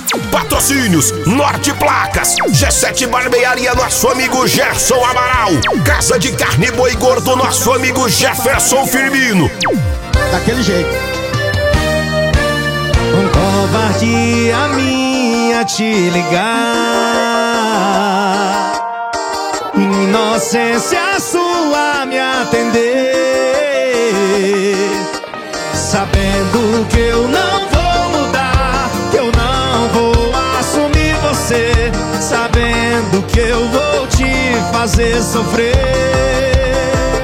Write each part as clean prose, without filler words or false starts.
Patrocínios: Norte Placas, G7 Barbearia, nosso amigo Gerson Amaral, Casa de Carne Boi Gordo, nosso amigo Jefferson Firmino. Daquele jeito. Com covardia minha te ligar, inocência sua me atender, sabendo que eu não vou mudar, que eu não vou assumir você, sabendo que eu vou te fazer sofrer.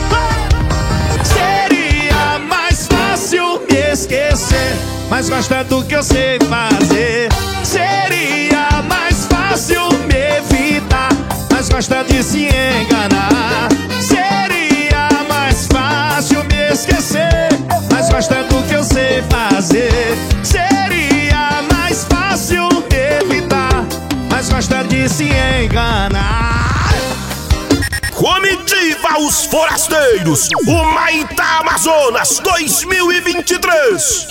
Seria mais fácil me esquecer, mas gosta do que eu sei fazer. Seria mais fácil me evitar, mas gosta de se enganar. Seria mais fácil me esquecer, mas gosta do que eu sei fazer. Seria mais fácil me evitar, mas gosta de se enganar. Comitiva Os Forasteiros, o Maitá Amazonas 2023.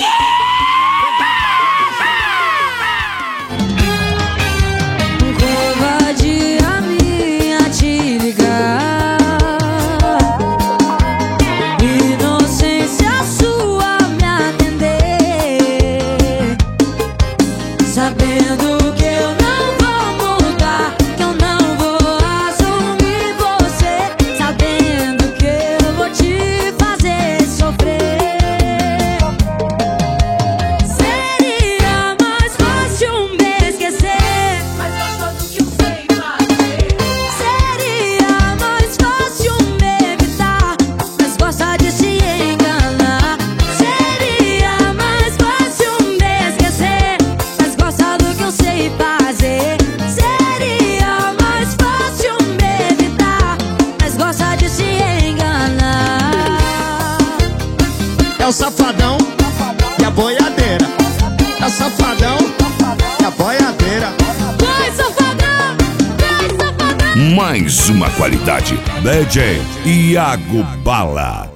Covardia minha te ligar, inocência sua me atender, sabendo que eu não vou mudar, que eu não vou assumir você, sabendo que eu vou te fazer sofrer. Seria mais fácil me esquecer, mas gosta do que eu sei fazer. Seria mais fácil me evitar, mas gosta de se enganar. Seria mais fácil me esquecer, mas gosta do que eu sei fazer. Seria mais fácil me evitar, mas gosta de se enganar. É o safadão e a boiadeira. É o safadão e a boiadeira. Vai, safadão! Vai, safadão! Mais uma qualidade. DJ Iago Bala.